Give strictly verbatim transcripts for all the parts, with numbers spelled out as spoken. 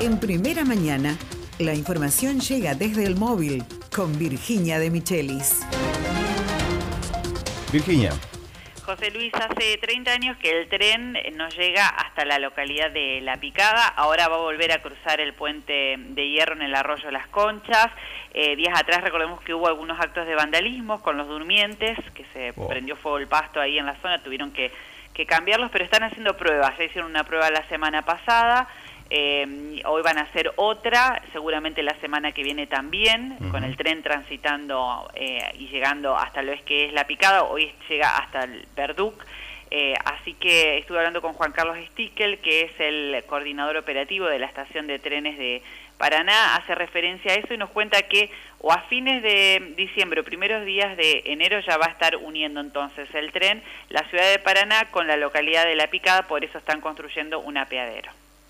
En Primera Mañana, la información llega desde el móvil con Virginia de Michelis. Virginia. José Luis, hace treinta años que el tren no llega hasta la localidad de La Picada. Ahora va a volver a cruzar el puente de hierro en el arroyo Las Conchas. Eh, días atrás recordemos que hubo algunos actos de vandalismo con los durmientes, que se oh. prendió fuego el pasto ahí en la zona, tuvieron que, que cambiarlos, pero están haciendo pruebas. Ya hicieron una prueba la semana pasada. Eh, hoy van a hacer otra, seguramente la semana que viene también, uh-huh. con el tren transitando eh, y llegando hasta lo que es La Picada. Hoy llega hasta el Verduc. Eh, así que estuve hablando con Juan Carlos Stickel, que es el coordinador operativo de la estación de trenes de Paraná. Hace referencia a eso y nos cuenta que o a fines de diciembre o primeros días de enero ya va a estar uniendo entonces el tren, la ciudad de Paraná con la localidad de La Picada, por eso están construyendo un apeadero.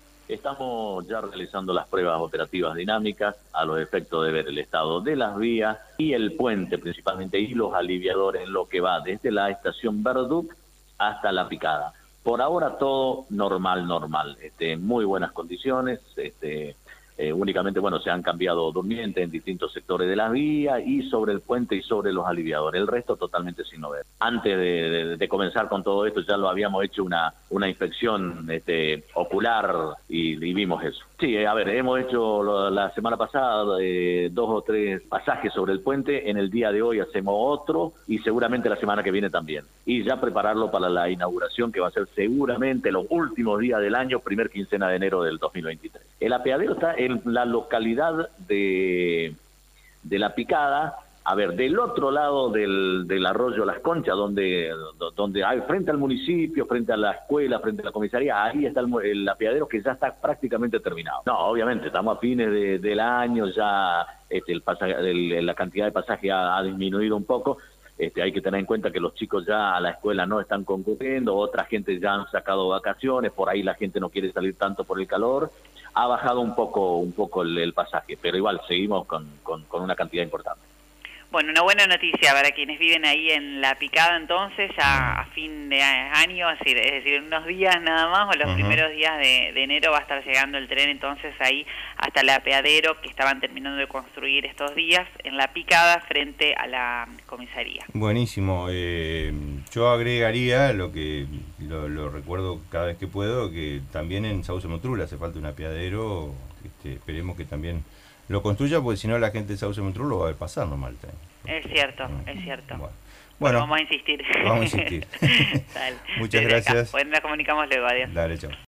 Estamos ya realizando las pruebas operativas dinámicas a los efectos de ver el estado de las vías y el puente principalmente y los aliviadores en lo que va desde la estación Verduc hasta La Picada. Por ahora todo normal, normal, este, en muy buenas condiciones, este, eh, únicamente bueno se han cambiado durmientes en distintos sectores de las vías y sobre el puente y sobre los aliviadores, el resto totalmente sin novedad. Antes de, de, de comenzar con todo esto ya lo habíamos hecho una, una inspección este, ocular y, y vimos eso. Sí, a ver, hemos hecho lo, la semana pasada eh, dos o tres pasajes sobre el puente, en el día de hoy hacemos otro y seguramente la semana que viene también. Y ya prepararlo para la inauguración que va a ser seguramente los últimos días del año, primer quincena de enero del dos mil veintitrés. El apeadero está en la localidad de, de La Picada, a ver, del otro lado del, del arroyo Las Conchas, donde, donde hay frente al municipio, frente a la escuela, frente a la comisaría, ahí está el, el apeadero que ya está prácticamente terminado. No, obviamente, estamos a fines de, del año, ya este, el pasaje, el, la cantidad de pasajes ha, ha disminuido un poco. Este, hay que tener en cuenta que los chicos ya a la escuela no están concurriendo, otra gente ya han sacado vacaciones, por ahí la gente no quiere salir tanto por el calor. Ha bajado un poco un poco el, el pasaje, pero igual seguimos con, con, con una cantidad importante. Bueno, una buena noticia para quienes viven ahí en La Picada entonces, ya a fin de año, es decir, es decir en unos días nada más, o los uh-huh. primeros días de, de enero va a estar llegando el tren entonces ahí hasta el apeadero que estaban terminando de construir estos días en La Picada frente a la comisaría. Buenísimo, eh, yo agregaría lo que lo, lo recuerdo cada vez que puedo, que también en Sauce Motrul hace falta un apeadero, este, esperemos que también lo construya, porque si no la gente de Sauce Motrul lo va a ver pasar nomás. Es cierto, mm. es cierto. Bueno, bueno, vamos a insistir. Vamos a insistir. Dale. Muchas Desde gracias. Acá. Pues nos comunicamos luego, adiós. Dale, chao.